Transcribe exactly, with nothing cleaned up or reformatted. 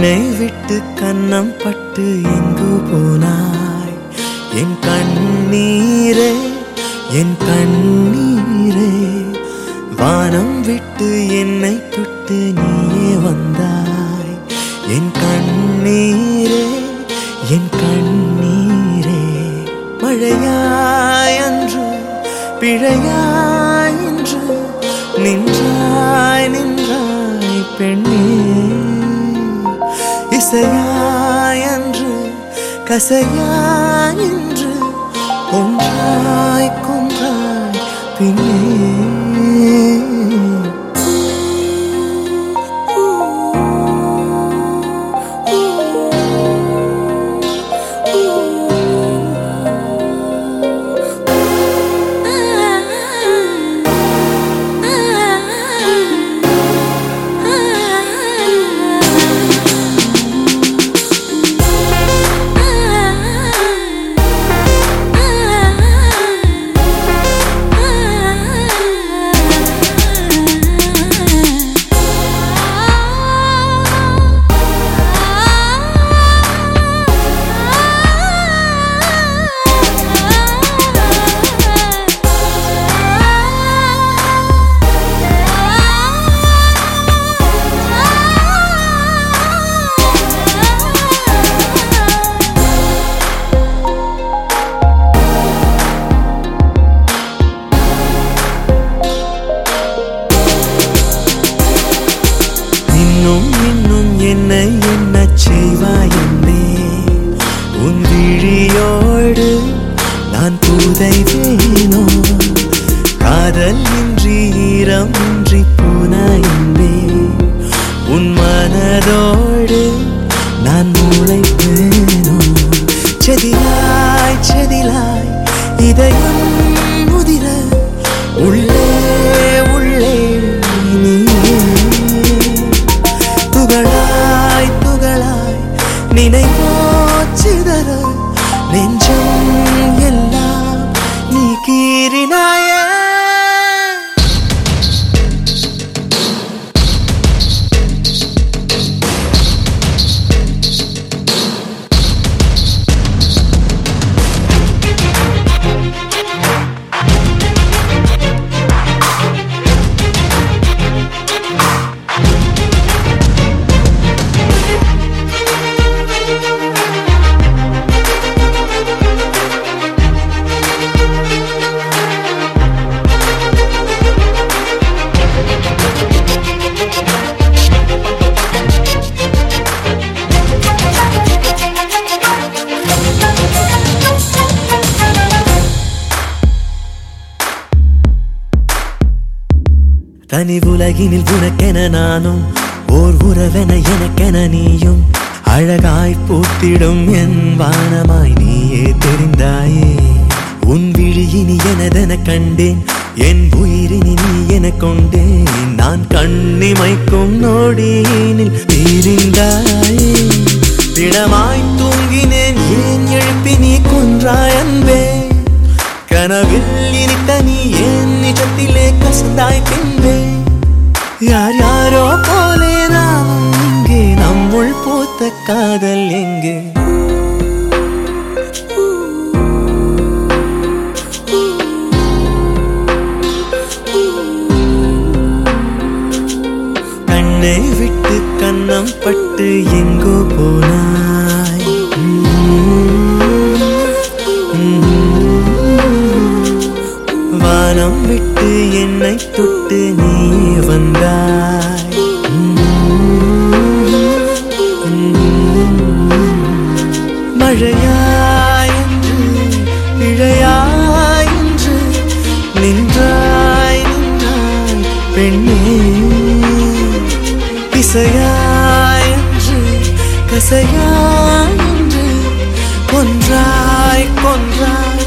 கண்ணை விட்டு கன்னம் பட்டு எங்கு போனாய் என் கண்ணீரே என் கண்ணீரே வானம் விட்டு என்னை தொட்டு நீயே வந்தாய் என் கண்ணீரே என் கண்ணீரே மழையாய் அன்று பிழையாய் இன்று நின்றாய் நின்றாய் பெண்ணே இசையாய் அன்று கசையாய் இன்று ஒன்றாய் கொன்றாய் பின்னே என்னை என்ன செய்வாய் என்னே உன் விழியோடு நான் புதைவேனோ காதல் இன்றி ஈரம் இன்றி போனாய் என்பே உன் மனதோடு நான் முளைப்பேனோ செதிலாய் செதிலாய் இதயம் முதிர உள்ளே உள்ளே நீயே துகளாய் துகளாய் நினைவோ சிதற நெஞ்சம் எல்லாம் நீ கீறினாயே தனி உலகினில் உனக்கென நானும் ஓர் உறவென எனக்கென நீயும் அழகாய் பூத்திடும் என் வானமாய் நீயே தெரிந்தாயே உன் விழியினி எனதென கண்டேன் என் உயிரினி நீ என கொண்டேன் நான் கண்ணிமைக்கும் நொடியினில் பிரிந்தாயே திடமாய் தூங்கினேன் ஏன் எழுப்பி நீ கொன்றாய் அன்பே கனவில் இனித்த நீ என் நிஜத்திலே கசந்தாய் பின்பே யார் யாரோ போலே நாமும் இங்கே நம்முள் பூத்த காதல் எங்கே கண்ணை விட்டு கன்னம் பட்டு எங்கோ போனாய் வானம் விட்டு என்னை தொட்டு நீ வந்தாய் மழையாய் என்று இழையாய் என்று நின்றாய் நின்றாய் பெண்ணே இசையாய் என்று கசையாய் என்று கொன்றாய் கொன்றாய்